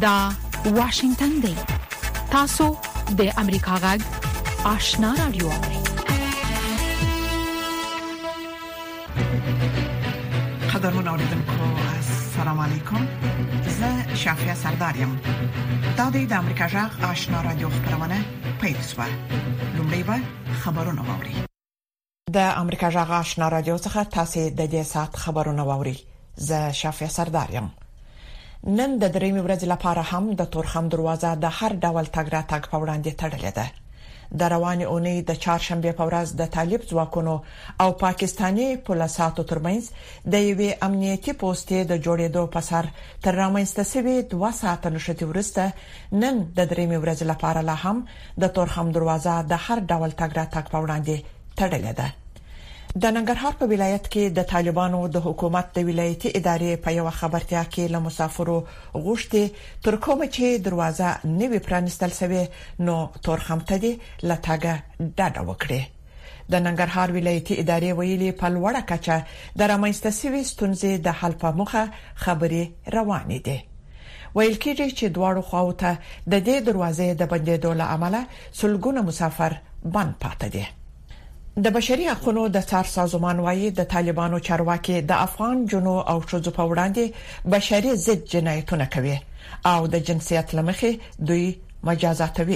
دا واشنگتن دی. تاسو د امریکا غږ آشنا رادیو اورئ. قدرمن اوریدونکو السلام علیکم. زه شافیا سردارم. دا د امریکا غږ آشنا رادیو خبرونه پیښه. لومړی به خبرونه واوري. د امریکا غږ آشنا رادیو څخه تاسو د دې سات خبرونه واوري. زه شافیا سردارم. نن د درېمې ورځې لپاره هم د تورخم دروازه د هر ډول تګ راتګ په وړاندې تړلې ده. د روانې اونۍ د چهارشنبه په ورځ د طالب ځواکونو او پاکستاني پولیسو ترمنځ د یوې امنیتي پوسټې د جوړېدو په سر تر رامنځته شوې 2 ساعته نشته ورسته نن د درېمې ورځې لپاره لا هم د تورخم دروازه د هر ډول تګ راتګ په وړاندې تړلې ده. د ننګرهار په ولایت کې د طالبانو د حکومت د ولایتي ادارې په یو خبرتیا کې له مسافرو غوښتي تر کومه چې دروازه نوي پرانستل شوی نو تورخم ته دي لټاګه ډاډه وکړي. د ننګرهار ولایتي ادارې ویلي په لوړه کچه د رامنځته شوی ستونزې د حل په موخه خبري روانې دي. ویل کېږي چې دواړو خواو ته د دې دروازې د بندېدو له امله سلګونه مسافر بند پاتې دي. د بشري حقوقو د څار سازمان وايي د طالبانو چارواکي د افغان جنو او شذو په وړاندې بشري ضد جنایتونه کوي او د جنسیت لمخې دوی مجازاتوي.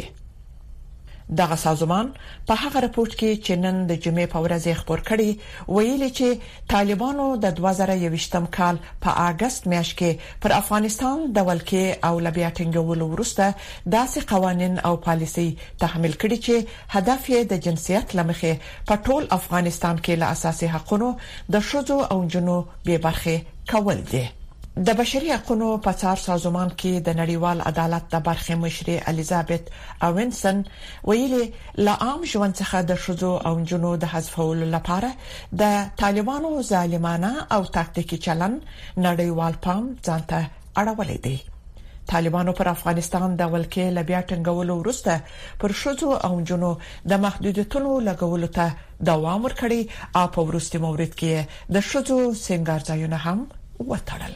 دغه سازمان په هغه راپورټ کې چې نن د جمعې په ورځ خبر کړي ویلي چې طالبانو د 2021م کال په اگست میاشت کې پر افغانستان د ولکې او لبیا ټینګولو وروسته داسې قوانين او پالیسي تحمیل کړي چې هدف یې د جنسیت لمخې په ټول افغانستان کې له اساسي حقوقو د شذو او جنو به برخه کول دي. د بشري حقوقو په څار سازمان کې د نړیوال عدالت د برخې مشري الیزابت اوینسن ویلي لا عام ژوند څخه د شذو او جنو د حذفولو لپاره د طالبانو ظالمانه او تاکتیکي چلن نړیوال پام ځانته اړولې دي. طالبانو پر افغانستان د ولکې لبیا ټینګولو وروسته پر شذو او جنو د محدودیتونو لګولو ته دوام ورکړي او په وروستي مورد کې د شذو سنگارځایونه هم وټړل.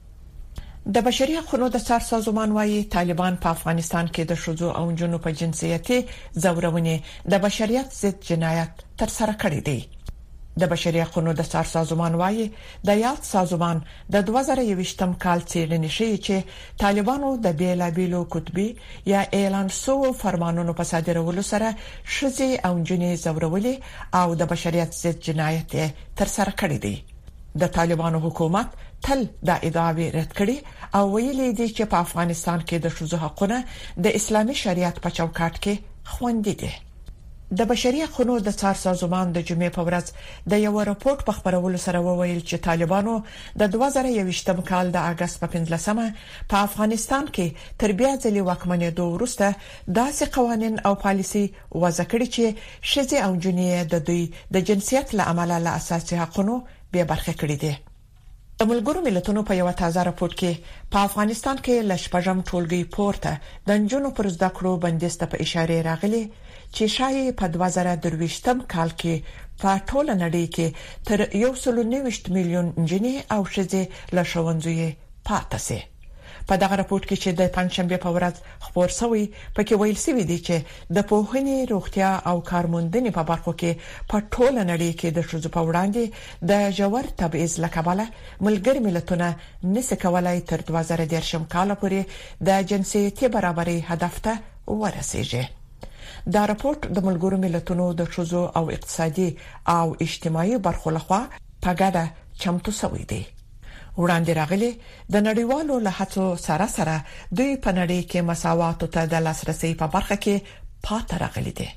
د بشري حقوقو د څار سازمان وايي طالبان په افغانستان کې د شذو او جنو په جنسیتي زورونې د بشریت ضد جنایت تر سره کړی دی. د بشري حقوقو د څار سازمان وايي د یاد سازمان د 2021م کال څېړنې شوی چې طالبانو د بیلابیلو کتبي یا اعلان سو فرمانونو په صادرولو سره شذي او جنې زورولې او د بشریت ضد جنایت تر سره کړی دی. د طالبانو حکومت تل دا ادعاوی رد کړي او ویلي دي چې په افغانستان کې د شذو حقوقونه د اسلامي شریعت په چوکاټ کې خوندي دي. د بشري حقوقو د څار سازمان د جمعې په ورځ د یو راپورټ په خبرولو سره وویل چې طالبانو د 2021م کال د اگست په 15مه په افغانستان کې تر بیا ځلې واکمنېدو وروسته داسې قوانين او پالیسي وضع کړي چې شذي او جنې د دوی د جنسیت له امله له اساسي حقوقو به برخه کړي دي. د ملګرو ملتونو په یو تازه راپورټ کې په افغانستان کې لشپږم ټولګي پورته د جنونو پر زده کړو بندیزته په اشاره راغلي چې شایي په 2023م کال کې په ټول نړۍ کې تر 190 میلیون جنې او شذې له ښوونځي پاتې سي. په دغه راپورټ کې چې د پنځشنبه په ورځ خبر شوی پکې ویل شوی دی چې د پوهنې روغتیا او کارموندنې په برخو کې په ټول نړۍ کې د شذو په وړاندې د جوړ تبعیض لکباله ملګری ملتونه نس کولای تر 2030م کال پورې د جنسیتي برابرۍ هدف ته ورسیږي. دا راپورټ د ملګرو ملتونو د شذو او اقتصادي او اجتماعي برخو لخوا په ګډه چمتو شوی دی. وړاندې راغلي د نړیوالو له هڅو سره دوی په نړۍ کې مساوات ته د لاسرسي په برخه کې پاتې راغلي دي.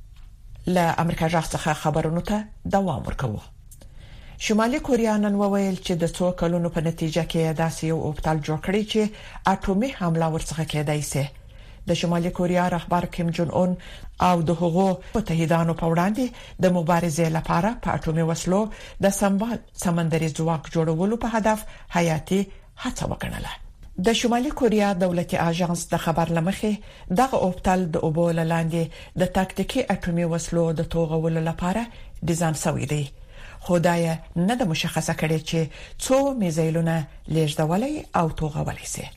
له امریکا جغ څخه خبرونو ته دوام ورکوي. شمالي کوریا نن وویل چې د 2 کلونو په نتیجه کې داسې یو اوبتال جوړ کړی چې اټومي حمله ورڅخه کېدای شي. د شمالي کوریا رهبر کیم جون اون او د هغو متحدانو په وړاندې د مبارزې لپاره په اټومي وسلو د سمبال سمندري ځواک جوړولو په هدف حیاتي هڅه وکړه. د شمالي کوریا دولتي اژانس د خبر لمخې دغه اوبتل د اوبو لاندې د تاکتیکي اټومي وسلو د توغولو لپاره ډیزاین شوی دی. خدای نه د مشخصه کړي چې څو میزایلونه لیږدولای او توغولای شي.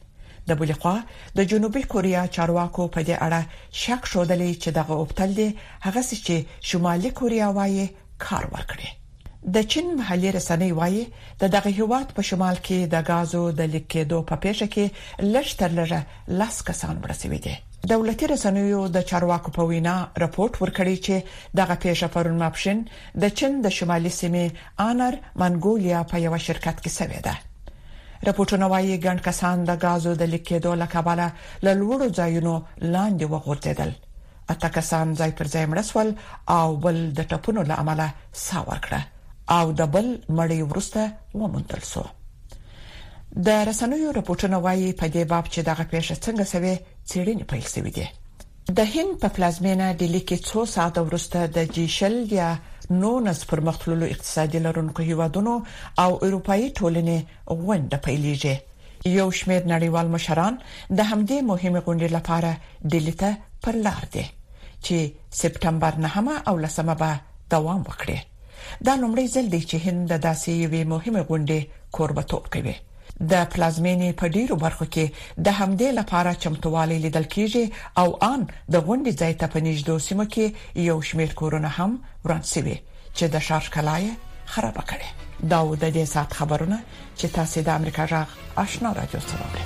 د بلې خوا د جنوبي کوریا چارواکو په دې اړه شک شودلې چې دغه اوبتل دي هغه چې شمالي کوریا وايي کار ورکړي. د چین محلي رسنۍ وايي دغه هیواد په شمال کې د غازو د لیکېدو په پیښه کې لږ تر لږه 10 کسان ورسېدي دي. دولتي رسنیو د چارواکو په وینا راپورټ ورکړی چې دغه پیښه پرون ماپښین د چین د شمالي سیمې آنر منګولیا په یو شرکت کې شوې ده. راپورټونه وايي ګڼ کسان د غازو د لیکېدو له کبله له لوړو ځایونو لاندې وغورځېدل. اته کسان ځای پر ځای مړ شول او بل د ټپونو له امله ساه ورکړه او د بل مړی ورسته وموندل شو. د رسنیو راپورټونه وايي په دې باب چې دغه پیښه څنګه شوه څېړنې پیل شوې ده. د هند په پلازمینه ډیلی کې 2 ساعته وروسته د جیشل یا نونس پرمختللو اقتصادي لرونکو هیوادونو او اروپאי ټولنې غونډه پیلېږي. یو شمېر نړیوال مشران د همدې مهمه غونډې لپاره ډیلی ته پر لار دي چې سپټمبر 9 او 10 به دوام وکړي. دا لومړی ځل دی چې هند د داسې یوې مهمه غونډې کوربتوب کوي. د پلازمینې په ډیرو برخو کې د همدې لپاره چمتووالی لیدل کیږي او ان د غونډې ځای ته په نږدې سیمه کې یو شمېر کورونه هم وران شوي چې د ښار ښکلا خراب کړي. دا د دې سات خبرونه چې تاسو د امریکا غږ آشنا رادیو سره اورئ.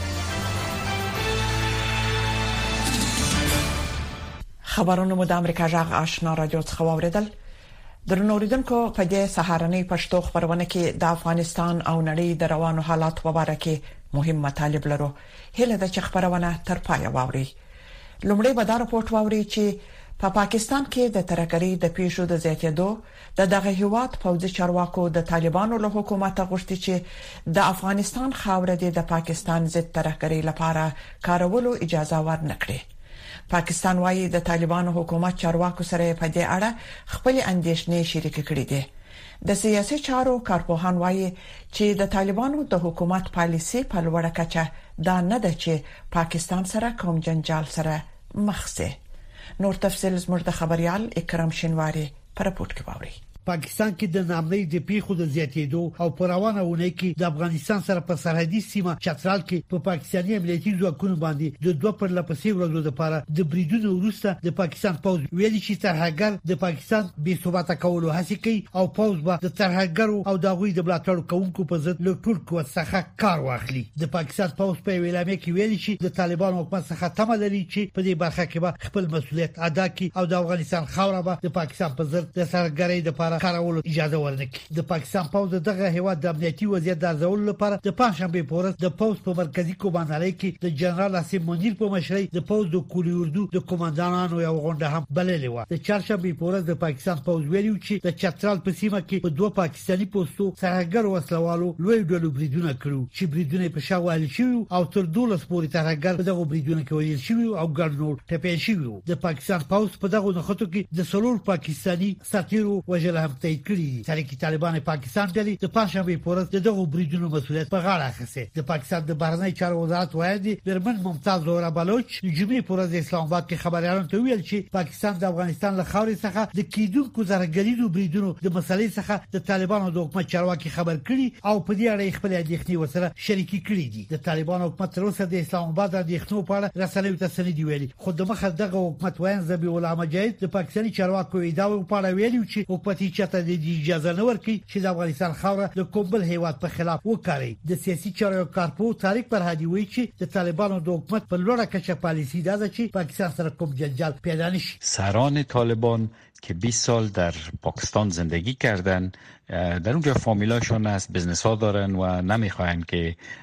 خبرونه مو د امریکا غږ آشنا رادیو څخه واوریدل. درنو اوریدونکو په دې سهارنۍ پښتو خبرونه کې د افغانستان او نړۍ د روانو حالات په اړه کې مهم مطالب لرو. هله د خبرونه تر پای واوري. لومړی به دا راپورټ واوري چې په پاکستان کې د ترهګرۍ د پیښو د زیاتېدو دغه هیواد پوځي چارواکو د طالبانو له حکومت غوښتي چې د افغانستان خاوره د پاکستان ضد ترهګرۍ لپاره کارولو اجازه ورنکړي. پاکستان وايي د طالبانو حکومت چارواکو سره په دې اړه خپل اندېښنې شریک کړې دي. د سیاسي چارو کارپوهان وايي چې د طالبانو د حکومت پالیسي په لوړه کچه دا نه ده چې پاکستان سره کوم جنجال سره مخ شي. نور تفصیل زموږ د خبريال اکرام شینواری پر راپورټ کې باوري. پاکستان کې د نامنۍ د پیښو د زیاتېدو او پروانه ونې کې د افغانستان سره په سرحدي سیمه چترال کې په پاکستاني امنیتي ځواکونو باندې د دوه پر لپسې ورځو لپاره د بریدونو وروسته د پاکستان پوځ ویلي چې ترهګر د پاکستان بې ثباته کولو هڅه کوي او پوځ به د ترهګرو او دغوی د ملاتړ کوونکو په ضد له ټول قوت څخه کار واخلي. د پاکستان پوځ په ویلامه کې ویلي چې د طالبانو حکومت څخه تمه لري چې په دې برخه کې به خپل مسؤلیت ادا کړي او د افغانستان خاوره به د پاکستان په ضد د ترهګرۍ لپاره کارولو اجازه ورنکړي. د پاکستان پوځ دغه هیواد د امنیتي وضعیت د ارزولو لپاره د پنځشنبه په ورځ د پوځ په مرکزی کمانډرۍ کې د جنرال اسیم منیر په مشرۍ د پوځ د کوري اردو د کمانډانانو یو غونډه هم بللې و. د چهارشنبه په ورځ د پاکستان پوځ ویلي چې د چترال په سیمه کې په دوه پاکستاني پوسټو ترهګر وسلوالو لوی ډول بریدونه کړو چې بریدونه په شاوال شي او تر 12 پورې ترهګر په دغه بریدونه کې ویل شي او ګرنول ټپي شي. د پاکستان پوځ په دغه نخښتو کې د سلور پاکستاني ساتیرو وجل هم تایید کړی. تاریخي طالبان پاکستان ډلې د پنځشنبه په ورځ دغه بریدونو مسؤلیت په غاړه اخیسته. د پاکستان د بهرنی چارو وزارت وایي برمن ممتاز زهرا بلوچ د جمعې په ورځ اسلام آباد کې خبريالانو ته ویل چې پاکستان د افغانستان له خاورې څخه د کیدونکو زرګریدو بریدونو د مسلې څخه د طالبانو د حکومت چارواکي خبر کړي او په دې اړه خپل اندېښنې ورسره شریکي کړې دي. د طالبانو حکومت تر اوسه د اسلام آباد د اندېښنو په اړه رسنیو ته سندې ویلي خو د مخه دغه حکومت وایي ذبی علامه جید د پاکستاني چارواکو ادعا په اړه ویلي چې حکومت چاته د اجازه نه ورکړي چې د افغانستان خاوره د کومبل هیواد په خلاف وکړي. د سیاسي چارو کارپو طارق فرهادي وایي چې د طالبانو د حکومت په لوړه کچه پالیسی ده چې پاکستان سره کوم جنجال پیدا نشي. سران طالبان که 20 سال در پاکستان زندگی کردن در اونجا فامیلاشون هست، بزنس ها دارن و نمیخواین که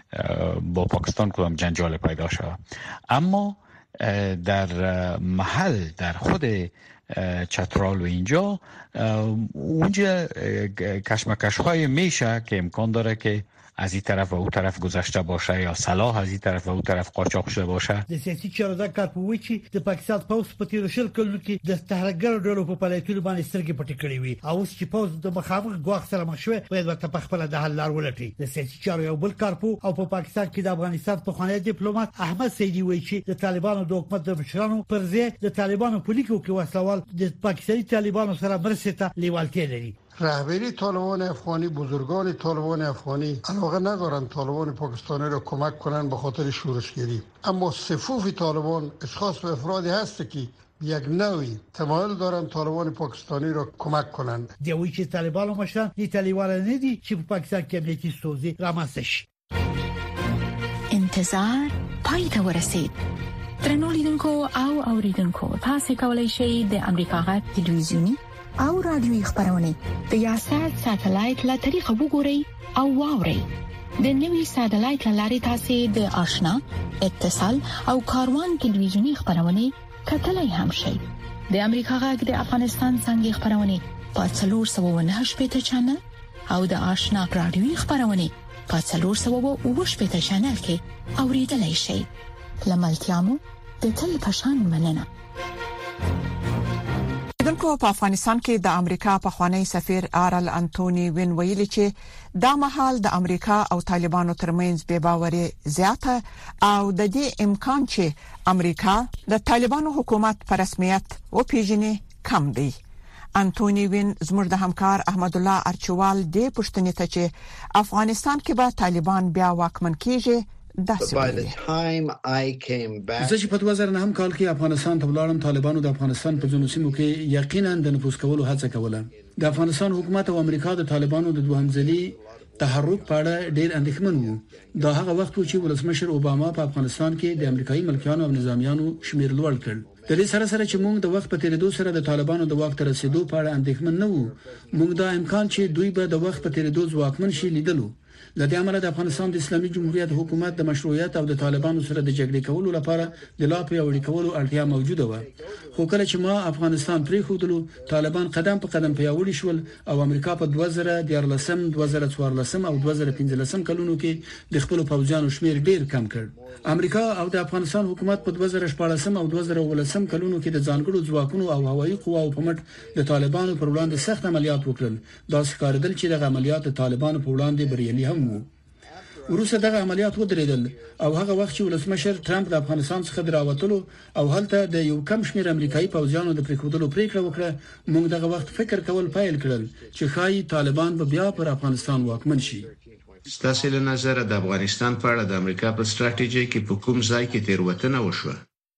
با پاکستان کدام جنجال پیدا شه. اما در محل در خود چترال و اینجا کشمکش های میشه که امکان داره که از این طرف و اون طرف گذشته باشه یا سلاح از این طرف و اون طرف قاچاق شده باشه. د سیاسي چارو د کارپوي چې د پاکستان پوز په تیر شل کلونو کې د تهرګر ډلو په فعالیتونو باندې سترګې پټې کړې وي او چې پوز د مخامخ غواخ سره مخ شوی باید ورته په خپل د حل لار ولټي. د سیاسي چارو یو بل کارپو او په پاکستان کې د افغانستان په خوانی ډیپلوماټ احمد سیدی وایي چې د طالبانو د حکومت د مشرانو پر ځای د طالبانو پولیسو کې وسلوال د پاکستاني طالبانو سره مرسته لیوالتیا لري. رهبری طالبان افغانی، بزرگان طالبان افغانی علاقه ندارند طالبان پاکستانی را کمک کنند به خاطر شورشگری، اما صفوف طالبان اشخاص و افرادی هست که یک نوعی تمایل دارند طالبان پاکستانی را کمک کنند. دیوی چې طالبانو مشران دې طالبان نه دي چې په پاکستان کې امنیتي ستونزې رامنځته شي. انتظار پای ته ورسید. درنو لیدونکو او اوریدونکو، تاسو کولی شئ د امریکا غږ تلویزیونی او رادیوي خبرونه د یاشات ساتلایت له طریقو وګورئ او واورئ. د نوي ساتلایت لارې تاسو د آشنا، اتصال او کاروان تلویزیونی خبرونه کتلای هم شئ. د امریکا غږ د افغانستان څنګه خبرونه په 498 چنل او د آشنا رادیوي خبرونه په 408 چنل کې اوریدلای شئ. لملتيامو د تل پشان مننه. دلته په افغانستان کې د امریکا پخوانی سفیر آرل انټونی وین ویلي چې دا مهال د امریکا او طالبانو ترمنځ بې باوري زیاته او د دې امکان چې امریکا د طالبانو حکومت په رسمیت وپیژني کم دی. انټونی وین زموږ د همکار احمد الله ارچوال دې پښتنې ته چې افغانستان کې به طالبان بیا واکمن کیږي زه چې په 2009 کال کې افغانستان ته ولاړم، طالبانو د افغانستان په ځینو سیمو کې یقینا د نفوذ کولو هڅه کوله. د افغانستان حکومت او امریکا د طالبانو د دوهمځلي تحرک په اړه ډېر اندېښمن وو. دا هغه وخت و چې ولسمشر اوباما په افغانستان کې د امریکایي ملکیانو او نظامیانو شمیر لوړ کړ. د دې سره چې موږ د وخت په تیریدو سره د طالبانو د واک ته رسیدو په اړه اندېښمن نه وو. موږ دا امکان چې دوی به د وخت په تیریدو ځواکمن شي لیدلو. لدې عمله د افغانستان د اسلامي جمهوریت حکومت د مشروعیت او د طالبانو سره د جګړې کولو لپاره د لا پیاوړي کولو اړتیا موجوده و. خو کله چې ما افغانستان پریښودلو، طالبان قدم په قدم پیاوړي شول او امریکا په 2014 2014 او 2015 کلونو کې د خپل پوځیانو شمیر ډیر کم کړ. امریکا او د افغانستان حکومت په 2014 او 2015 کلونو کې د ځانګړو ځواکونو او هوایي قواو په مټ د طالبانو پر وړاندې سخت عملیات وکړل. دا ښکارېدل چې د عملیات د طالبانو په وړاندې بریالي هم وو. وروسته دغه عملیات ودرېدل او هغه وخت چې ولسمشر ټرمپ د افغانستان څخه دراوتلو او هلته د یو کم شمیر امریکایي پوځیانو د پریښودلو پریکړه وکړه، موږ دغه وخت فکر کول پیل کړل چې ښایي طالبان به بیا پر افغانستان واکمن شي. ستاسو له نظر د افغانستان په اړه د امریکا په ستراتیژي کې په کوم ځای کې تیروتنه وشوه؟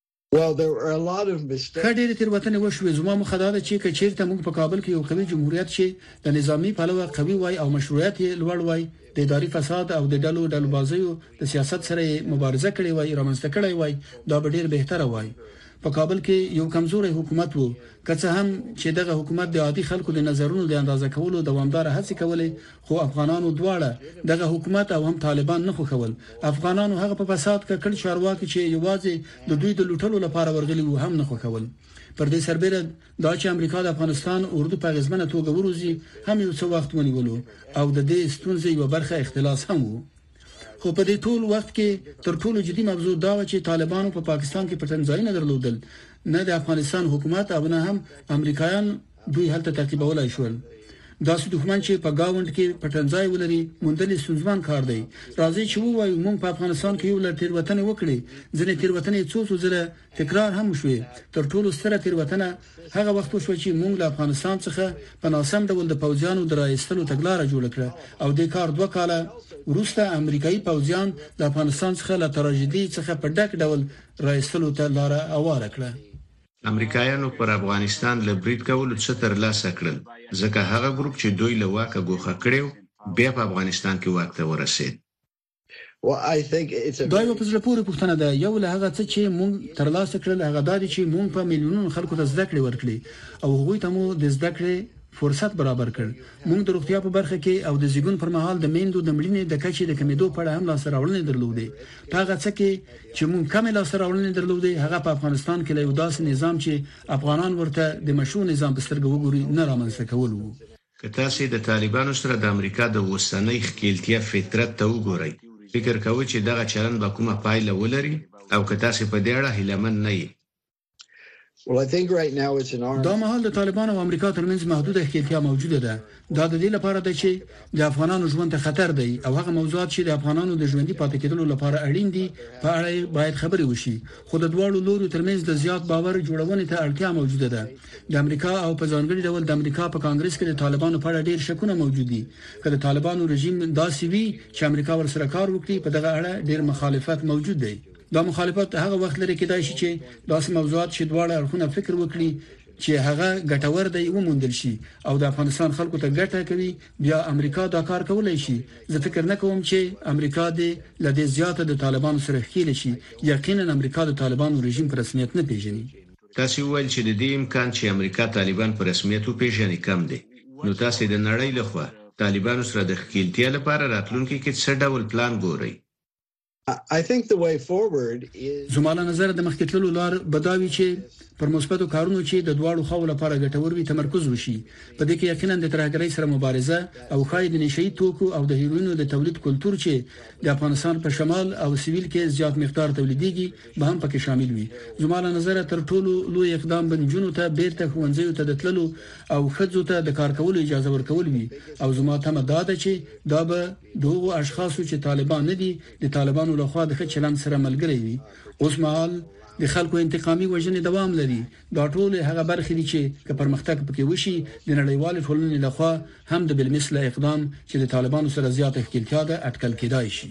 ډېرې تیروتنې وشوې. زما مخه دا ده چې کچېرته موږ په کابل کې یو قوي جمهوریت شي، د نظامی پلوه قوي وای او مشروعیت یې لوړ وای، د اداري فساد او د ډلو بازیو د سیاست سره مبارزه کړې وای، رامنځته کړې وای، دا به ډېر بهتره وای. په کابل کې یو کمزوري حکومت وو، که څه هم چې دغه حکومت د عادي خلکو د نظرونو د اندازه کولو دوامدار هڅې کولې، خو افغانانو دواړه دغه حکومت او هم طالبان نه خوښول. افغانانو هغه په فساد کې کړ چارواکي چې یوازې د دوی د لوټلو لپاره ورغلي وو هم نه خوښول. پر دې سربېره دا چې امریکا د افغانستان اردو په غزمنه توګه وروزي هم یو څه وخت ونیولو او د دې ستونزې یو برخه اختلاس هم وو. خو په دې ټول وخت کې تر ټولو جدي موضوع دا و چې طالبانو په پاکستان کې پټنځای نه درلودل، نه د افغانستان حکومت او نه هم امریکایان دوی هلته تعقیبولای شول. دا څه دښمن چې په گاوند کې پټنځای ولري موندل سنځوان کار دی. راځي چې وایو موږ په افغانستان کې یو لړ تیروتنې وکړې، ځینې تیروتنې څو ځله تکرار هم شوې. تر ټولو ستره تیروتنه هغه وخت شو چې موږ له افغانستان څخه په ناسم ډول د پوځیانو درایستلو تګلارې جوړ کړه او د کار 2 کاله وروسته امریکایي پوځیان د افغانستان څخه له تراژیدي څخه په ډک ډول رایستلو ته لار هواره کړه. امریکایانو پر افغانستان له برید کولو څخه ترلاسه کړل، ځکه هغه ګروپ چې دوی له واکه ګوښه کړو بیا په افغانستان کې واک ته ورسید. دا یو په زړه پورې پوښتنه ده. یو له هغه څه چې موږ ترلاسه کړل هغه دا دی چې موږ په میلیونونو خلکو ته زده کړې ورکړې او هغوی ته مو د زده کړې فرصت برابر کړ. موږ د روغتیا په برخه کې او د زیږون پر مهال د میندو د مړینې د کچې د کمیدو په اړه هم لاسته راوړنې درلودې. هغه څه چې موږ کم لاسته راوړنې درلودې هغه په افغانستان کې له یو داسې نظام چې افغانان ورته د مشروع نظام په سترګه وګوري نه رامنځته کول وو. که تاسو د طالبانو سره د امریکا د اوسنۍ ښکېلتیا فطرت ته وګورئ، فکر کوئ چې دغه چلند به کومه پایله ولري او که تاسو په دې اړه هیلهمن نه یې؟ دا مهال د طالبان او امریکا ترمنځ محدوده احتیاطي موجوده ده. دا د دې لپاره ده چې د افغانانو ژوند ته خطر دی او هغه موضوعات چې د افغانانو د ژوندۍ پاتې کېدلو لپاره اړین دي په اړه باید خبرې وشي. خو د دوه لورو ترمنځ د زیات باور جوړونې ته اړتیا موجوده ده. د امریکا او په ځانګړي ډول د امریکا په کانګرس کې د طالبانو په اړه ډېر شکونه موجود دي. که د طالبانو رژیم داسې وي چې امریکا ورسره کار وکړي، په دغه اړه ډېر مخالفت موجود دی. دا مخالفت هغه وخت لري کېدای شي چې داسې موضوعات چې دواړه اړخونه فکر وکړي چې هغه ګټور دی وموندل شي او د افغانستان خلکو ته ګټه کوي، بیا امریکا دا کار کولای شي. زه فکر نه کوم چې امریکا د لدې زیاته د طالبانو سره ښکیل شي. یقینا امریکا د طالبانو رژیم په رسمیت نه پیژني. تاسو ویل چې د دې امکان چې امریکا طالبان په رسمیت وپیژني کم دی. نو تاسو د نړۍ لخوا طالبانو سره د ښکیلتیا لپاره راتلونکي کې څه ډول پلان ګورئ؟ زموږ نظر د مخکتلو لار بداوي چې پر مثبتو کارونو چې د دواړو خواو لپاره ګټور وي تمرکز وشي. په دې کې یقینا د ترهګرۍ سره مبارزه او خاید نشئی توکو او د هیروینو د تولید کلتور چې د افغانستان په شمال او سویل کې زیات مقدار تولیديږي به هم پکې شامل وي. زموږ نظر تر ټولو لوی اقدام بنجونو ته بیرته ښوونځیو ته د تللو او خځو ته د کار کولو اجازه ورکول وي. او زموږ ته مداده چې دا به دوه اشخاصو چې طالبان نه دي د طالبانو لخوا د ښه چلند سره ملګری وي. اوس مهال د خلکو انتقامي وژنې دوام لري. دا ټول هغه برخې دي چې که پرمختګ پکې وشي د نړیوال ټولنې لخوا هم د بلمثله اقدام چې د طالبانو سره زیات ښکیلتیا ده اټکل کېدای شي.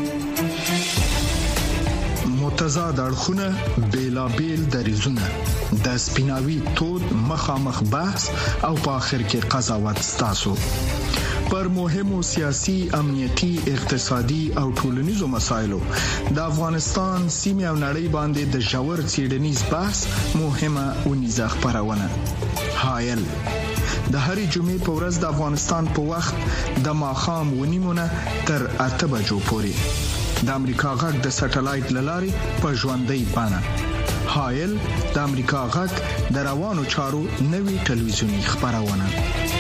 متضاد اړخونه، بیلابیل دریزونه، د سپیناوي تود مخامخ بحث او په اخر کې قضاوت ستاسو پر مهمو سیاسي، امنیتي، اقتصادي او ټولنیزو مسایلو د افغانستان سیمه او نړۍ باندې د ژور څېړنیز بحث مهمه ونیزه خبرونه. حایل د هرې جمعې په ورځ د افغانستان په وخت د ماښام 9:30 تر 8 بجو پورې د امریکا غږ د سټلایټ لارې په ژوندۍ بڼه. حایل د امریکا غږ د روانو چارو نوي ټلویزیونی خبرونه.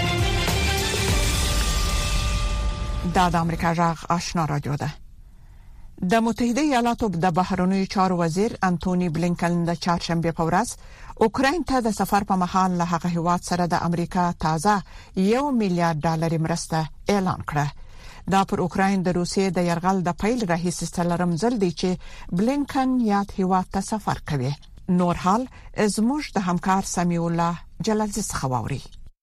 دا د امریکا غږ آشنا رادیو ده. د متحده ایالاتو د بهرنیو چارو وزیر انټونی بلینکن د چهارشنبه په ورځ اوکراین ته د سفر په مهال له هغه هیواد سره د امریکا تازه $1 میلیارډ مرسته اعلان کړه. دا پر اوکراین د روسیې د يرغل د پیل راهیسې ستلرم ځل دی چې بلینکن یاد هیواد ته سفر کوي. نور حال زموږ د همکار سمیع الله جلالزی څخه واوري.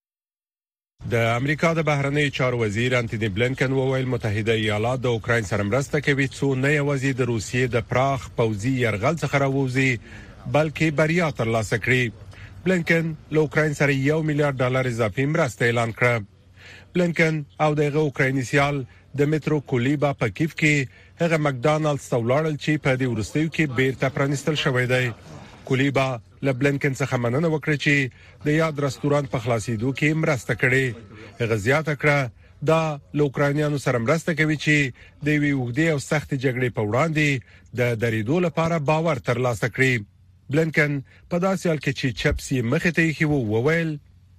د امریکا د بهرنیو چارو وزیر انټونی بلینکن وویل متحده ایالات د اوکراین سره مرسته کوي څو نه یوازې د روسیې د پراخ پوځي يرغل څخه راووځي بلکې بریا ترلاسه کړي. بلینکن له اوکراین سره $1 میلیارډ اضافي مرسته اعلان کړه. بلینکن او دغه اوکرایني سیال دمیترو کولیبا په کیف کې هغه مکډانالډز ته ولاړل چې په دې ورستیو کې بیرته پرانستل شوې ده. کولیبا له بلینکن څخه مننه وکړه چې د یاد رستورانت په خلاصېدو کې مرسته کړې. هغه زیاته کړه دا له اوکراینیانو سره مرسته کوي چې د وی وګړي او سخت جګړې په وړاندې د درېدو لپاره باور ترلاسه کړي. بلینکن په داسې حال کې چې چپسي مخې ته یې وویل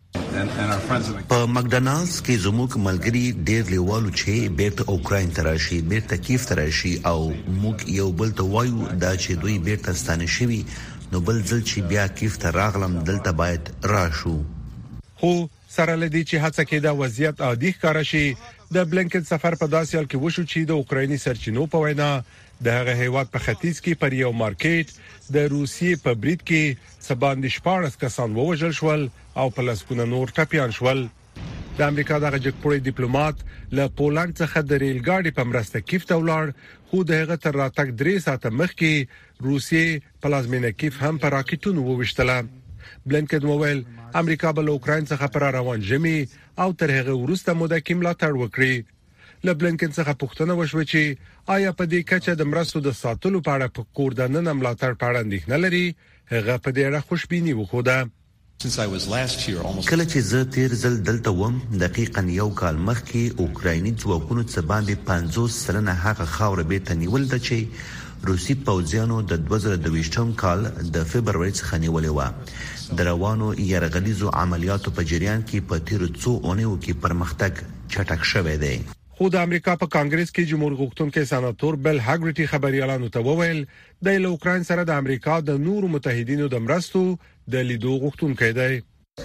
په مکډانالډز کې زموږ ملګری ډېر لیوالو چې بیرته اوکراین ته راشي، بیرته کیف ته راشي او موږ یو بل ته وایو دا چې دوی بیرته ستانه شوي نو بل ځل چې بیا کیف ته راغلم دلته باید راشو. خو سره لدی چې هڅه کېده وضعیت عادي ښکارا شي د بلینکن سفر په داسې حال کې وشو چې د اوکرایني سرچینو په وینا د هغه هیواد په ختیځ کې پر یو مارکیټ د روسیې په برید کې سباند 14 کسان ووژل شول او په لسګونه نور ټپيان شول. د امریکا دغه جګپوړی ډیپلوماټ له پولند څخه د ریل ګاډي په مرسته کیف ته ولاړ خو دغه تر راتګ 3 ساعته مخکې روسیې پلازمینه کیف هم په راکټونو ووشتله. بلینکن وویل امریکا به له اوکراین څخه پر روان جمی او تر هغه وروسته موده کې ملاتړ وکړي. له بلینکن څخه پوښتنه وشوه چې آیا په دې کچه د مرستو د ساتلو په اړه په کوردانه ملاتړ په اړه اندېښنه لري. هغه په دې اړه خوشبيني وښوده. کله چې زه تیر ځل دلته وم دقیقاً یو کال مخکې اوکرایني ځواکونو څخه باندې 50% هغه خاور به تنیول د چې روسي پوځیانو د 2022 کال د فبرवरी څخه نیولې و. د روانو یرغلیزو عملیاتو په جریان کې په تیر څو اونیو کې پرمختګ چټک شوی دی. خو د امریکا په کانګرس کې جمهور غوښتونکي سناتور بل هاګریټي خبريالانو ته وویل د اوکرين سره د امریکا د نورو متحدینو د مرستو د لیدو غوښتونکي دی.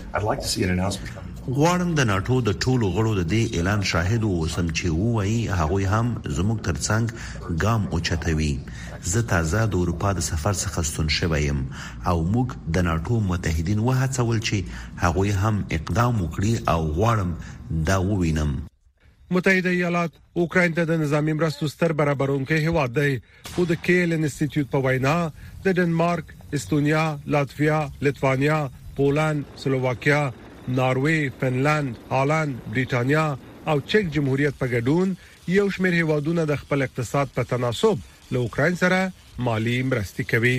غواړم د ناتو د ټولو غړو د دې اعلان شاهد اوسم چې وایي هغه هم زموږ ترڅنګ ګام اوچتوي. زه تازه د اروپا د سفر څخه ستون شوم او موږ د ناتو متحدین وهڅول چې هغه هم اقدام وکړي او غواړم دا ووینم. متحده ایالات اوکرين ته د نظامی مرستو ستر برابرونکي هیواد دی. خو د کیل انسټیټیوټ په وینا د ډنمارک، استونیا، لاتویا، لیتوانیا، پولند، سلوواکیا، ناروې، فنلند، هالند، بریټانیا او چک جمهوریت په ګډون یو شمېر هیوادونه د خپل اقتصاد په تناسب له اوکرين سره مالی مرستې کوي.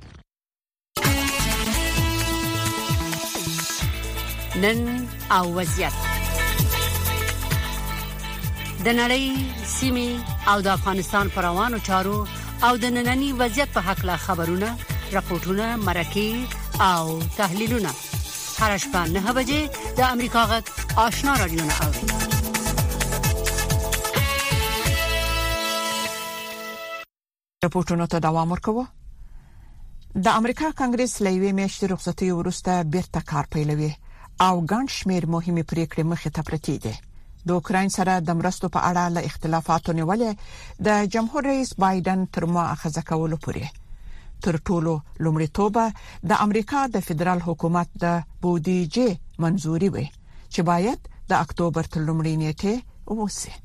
نن او وضعیت د نړۍ سیمې او د افغانستان پر روانو چارو او د ننني وضعیت په حق لا خبرونه، راپورټونه، مرکې او تحلیلونه هر شپه 9 بجې د امریکا غږ آشنا رادیو نه اوري. راپورټونه ته دوام ورکوي. د امریکا کانګرس لوی میاشتې رخصتي وروسته بیرته کار پیلوي او ګڼ شمېر مهمه پریکړې مخې ته پرتې دي. د اوکرين سره د مرستو په اړه له اختلافاتو نیولې د جمهور رئیس بایدن تر مؤاخذه کولو پورې تر ټولو لومړیتوب د امریکا د فدرال حکومت د بودیجې منځوري وي چې باید د اکتوبر تر لومړۍ نیټې ووسي.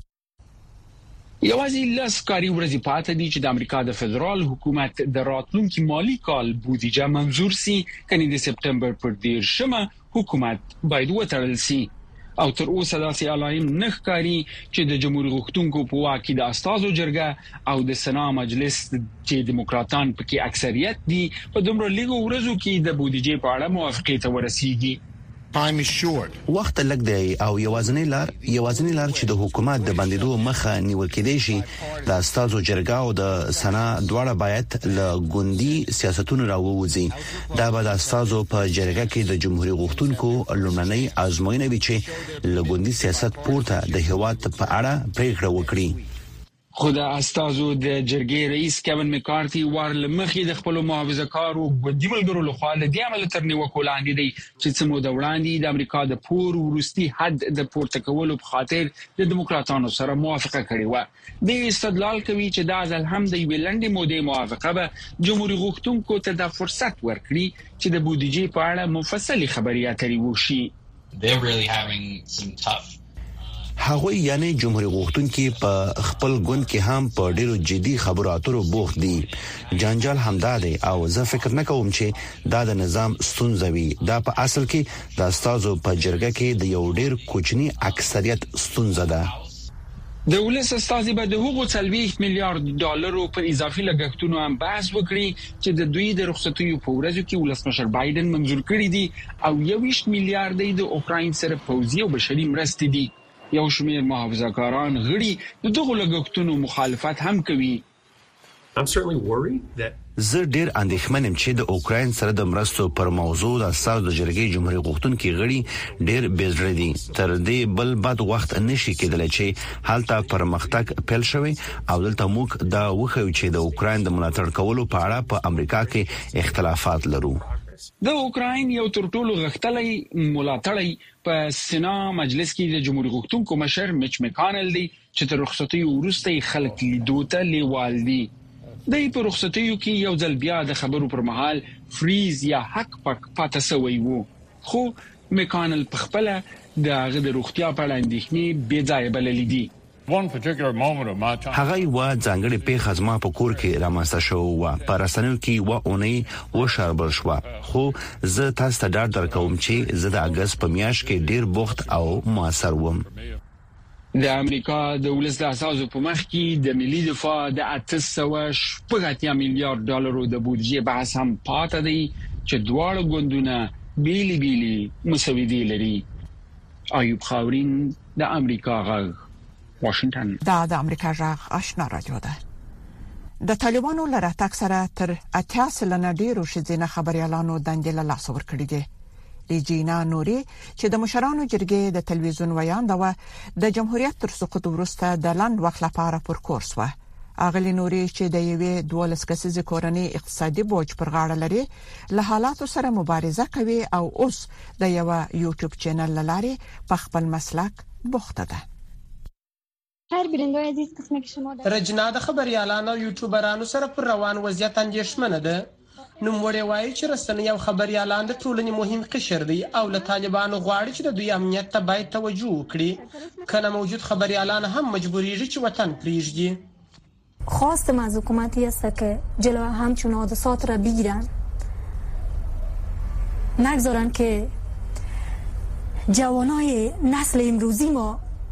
یوازې لاس کاری ورځې پاتې دي چې د امریکا د فدرال حکومت د راتلونکي مالی کال بودیجه منظور سي، کني د سپټمبر پر 10 حکومت باید وټړل سي. او تر اوسه داسې علائم نه ښکاري چې د جمهوریت غوښتونکو په واک کې د استازو جرګه او د سنا مجلس چې دیموکراتان پکې اکثریت دي په دومره لږو ورځو کې د بودیجې په اړه موافقه ته ورسیږي. وخت لږ دی او یوازنی لار چې د حکومت د بندیدو مخه نیول کېدای شي د استازو جرګه او د سنا دواړه باید له ګوندي سیاستونو راووځي. دا به د استازو په جرګه کې د جمهوریت غوښتونکو لومړنۍ ازموینه وي چې له ګوندي سیاست پورته د هیواد په اړه پریکړه وکړي. خو د استازو د جرګې رئیس کیوین مکارتي ورل مخې د خپل معاوضه کارو ګوندي ملګرو له خوا د عمل تر نیوکو لاندې دي چې څمو د وړاندې د امریکا د پور ورستي حد د پورته کولو په خاطر د دیموکراتانو سره موافقه کړې و. د استدلال کوي چې دا ځل هم د ویلندې مودې موافقه به جمهوریت غوښتونکو ته د فرصت ورکړي چې د بودیجې په اړه مفصلي خبرې اترې وشي. هغه یعنی جمهوریت غوښتونکي په خپل ګوند کې هم په ډیرو جدي خبرو اترو بوخت دي. جنجال همدا دی او زه فکر نه کوم چې دا د نظام ستونزه وي. دا په اصل کې د استازو په جرګه کې د یو ډیر کوچني اکثریت ستونزه ده. د ولس استازي به د هغو 40 میلیارډ ډالرو په اضافي لګښتونو هم بحث وکړي چې د دوی د رخصتیو په ورځو کې ولسمشر بایدن منظور کړی دي او 20 میلیارډ د اوکرين سره پوځي او بشري مرستې دي. یو شمېر محافظه‌کاران غړي د دغه لګښتونو مخالفت هم کوي. زه ډیر اندېښمن یم چې د اوکرين سره د مرستو پر موضوع د استازو د جرګې جمهوریت غوښتونکي غړي ډیر بیزړه دي. تر دې بل بد وخت نشي کېدلی چې حالت پرمختګ پیل شوی او دلته موږ دا وخیو چې د اوکرين د ملاتړ کولو په اړه په امریکا کې اختلافات لرو. د اوکرين یو تر ټولو غښتلی ملاتړی په سنا مجلس کې د جمهوریت غوښتونکو مشر میچ مکانل دی چې تر رخصتي وروسته خلک لیدو ته لیوال دي. د په رخصتیو کې یو ځل بیا د خبرو پر مهال فریز یا حق پک پاتې سوی وو. خو مکانل په خپل د هغه د روغتیا په اړه اندېښنې بې ځای بللې دي. هغه یو ځانګړي پیښه زما په کور کې رامنځته شو و په رسنیو کې و اونۍ و شاربل شو. خو زه تاسو ته ډاډ درکوم چې زه د اگست په میاشت کې ډیر بوخت او موثر وم. د امریکا د ولس د اساسو په مخ کې د ملي دفاع د 880 میلیارډ ډالرو د بودیجې بحث هم پاتې دی چې دواړه ګوندونه بیلي مسودې لري. ایوب خاورین د امریکا غږ واشنگټن. دا د امریکا غږ آشنا رادیو ده. د طالبانو لراتک سره تر 80 سلنه ډیرو شذینه خبريالانو دندې له لاس ورکړي دي. ریجینا نوري چې د مشرانو جرګې د تلویزیون ویانده و د جمهوریت تر سقوط وروسته د لاند وخت لپاره پر کورس و. اغلی نوري چې د یوې 12 کسیزې کورنۍ اقتصادي بوج پر غاړه لري له حالاتو سره مبارزه کوي او اوس د یو یوټیوب چینل لاري په خپل مسلک بوخته ده. هر بینندگان عزیز قسمه که شما رجنا د خبريالانو یوټیوبرانو سره پر روان وضعیت اندېښمنه ده. نوموړی وایي چې رسنۍ او خبريالان د ټولنې مهم قشر دي او له طالبانو غواړي چې د دوی امنیت ته باید توجه وکړي. کنه موجود خبريالان هم مجبوریږي چې وطن پریږدي. خواست ما از حکومتی است که جلو همچون حادثات را بگیرن، نگذارن که جوانای نسل امروزی ما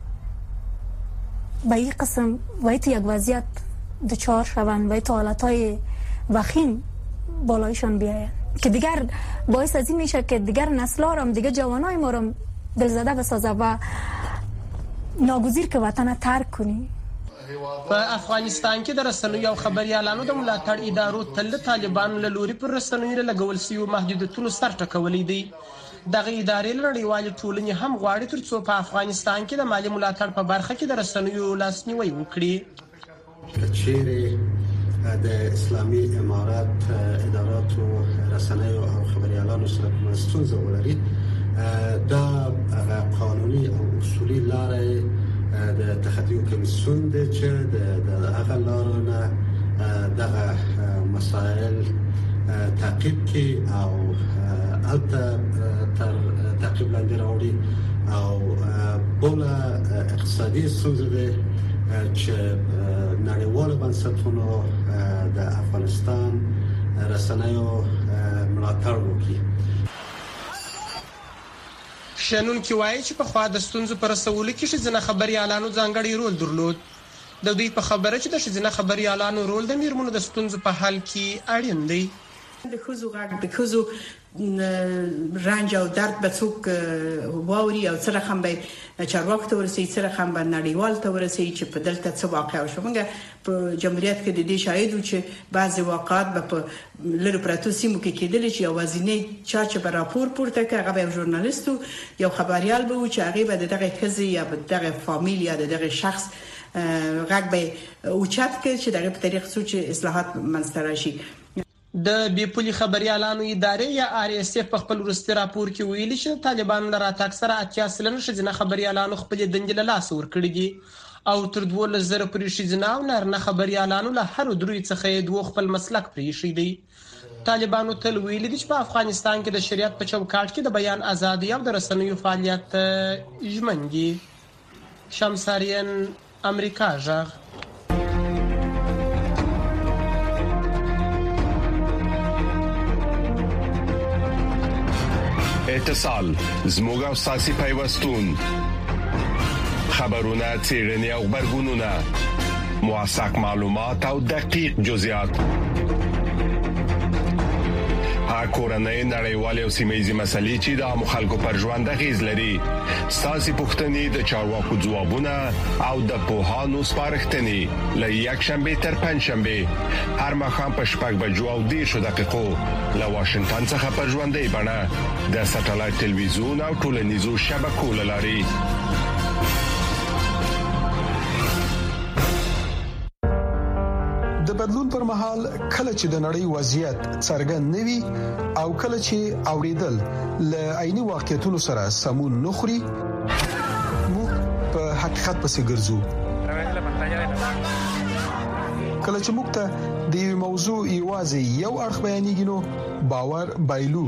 به این قسم و تو یک وضعیت دچار شوند و تو حالتهای وخیم بالایشان بیاید که دیگر باعث از این میشه که دیگر نسل‌ها را دیگر جوانای ما را دلزده بسازه و ناگزیر که وطن ترک کنی. په افغانستان کې د رسنیو او خبريالانو د ملاتړ ادارو تل طالبانو له لوري پر رسنیو لګول سوي محدودیتونو سر ټکولې دي. دغه ادارې لړیوالې ټولنې هم غواړي ترڅو په افغانستان کې د مالی ملاتړ په برخه کې د رسنیو لاسنیوي وکړي. چیرې د اسلامي امارات ادارات او رسنیو او خبريالانو سره ستونزه ولري، دا قانوني او اصولي لارې د تخطي کمیسیون د چې د هغه لارونه دغه مسائل تعقیب کی او البته تر تعقیب لاندې راوړي او بل اقتصادي ستونزې چې نړیوال بنسټونو د افغانستان رسنیو ملاتړ وکړي. شنون کې وایي چې په خوا د ستونزو پر رسولو کې ښځینه خبريالانو ځانګړی رول درلود. د دوی په خبره چې د ښځینه خبريالانو رول د میرمنو د ستونزو په حل کې اړین دی. د ښځو غږ د ښځو رنج او درد به څوک واوري او څه رقم به چارواکو ته ورسي، څه رقم به نړیوال ته ورسي چې په دلته څه واقع شو. موږ په جمهوریت کې د دې شاهد وو چې بعضي واقعات به په لرو پراتو سیمو کې کېدل چې اوازینه چا چې به راپور پورته کوي هغه به ژورنالیستو یو خبريال به و چې هغه به دغه ښځې یا دغه فامیل یا دغه شخص غږ به اوچت کړي چې دغه په طریق څو چې اصلاحات منځته راشي. د بیپولي خبريالانو ادارې یا RSF په خپل وروستي راپور کې ویلي چې طالبانو له راتګ سره 80% ښځینه خبريالانو خپل دندې له لاس ورکړي دي او تر 12,000 پورې ښځینه او نارینه خبريالانو له هر دروي څخه دوه خپل مسلک پریښي دي. طالبانو تل ویلي دي چې په افغانستان کې د شریعت په چوکاټ کې د بیان ازادي او د رسنیو فعالیت ژمن دي. شمساریان امریکا ژغ. اتصال زموږ او ساسي پیوستون خبرونه چیرنی او خبرګونونه موثق معلومات او دقیق جزئیات کورنۍ نړیوالې او سیمه‌یزې مسلې چې د مخالکو پر ژوند غیز لري. ساسي پوښتنې د چارواکو ځوابونه او د پوهانو سپارښتنې له یک شنبه تر پنځ شنبه هر مخام په شپږ بجو او 10 دقیقو له واشنگټن څخه پر ژوندۍ بڼه د ساتلایت ټلویزیون او ټولنیزو شبکو لاري. د بدلون پر مهال کله چې د نړۍ وضعیت څرګند نوي او کله چې اوریدل ل عیني واقعیتونو سره سمون نخري موږ په حقیقت پسې ګرځو. کله چې موږ ته د موضوع ایوازي یو اړخ بیانېږي نو باور بایلو.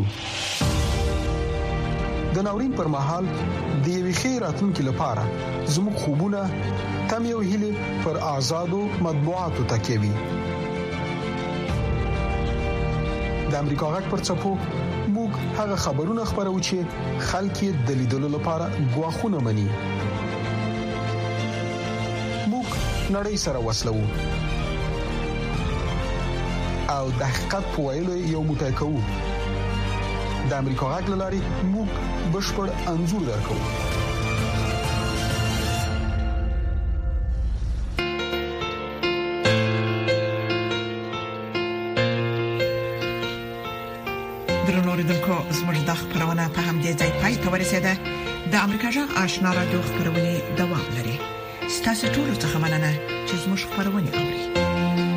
د ناورین پر مهال د یوې خیراتونکو لپاره زموږ خوبونه تم یو هیله پر آزادو مطبوعاتو تکوي. د امریکا غږ پر چپو موږ هغه خبرونه خبرو چې خلک یې د لیدلو لپاره غواخونه مني. موږ نړۍ سره وسلو او د حقیقت په ویلو یو موټی کوو. د امریکا غږ لاري موږ بشپړ انزور درکو. اوریدونکو زموږ د خبرونه په همدې ځای پای ته ورسیده. د امریکا جغ آشنا رادیو خبرونه دوام لري. ستاسو ټول ته مننه چې زموږ خبرونه اوري.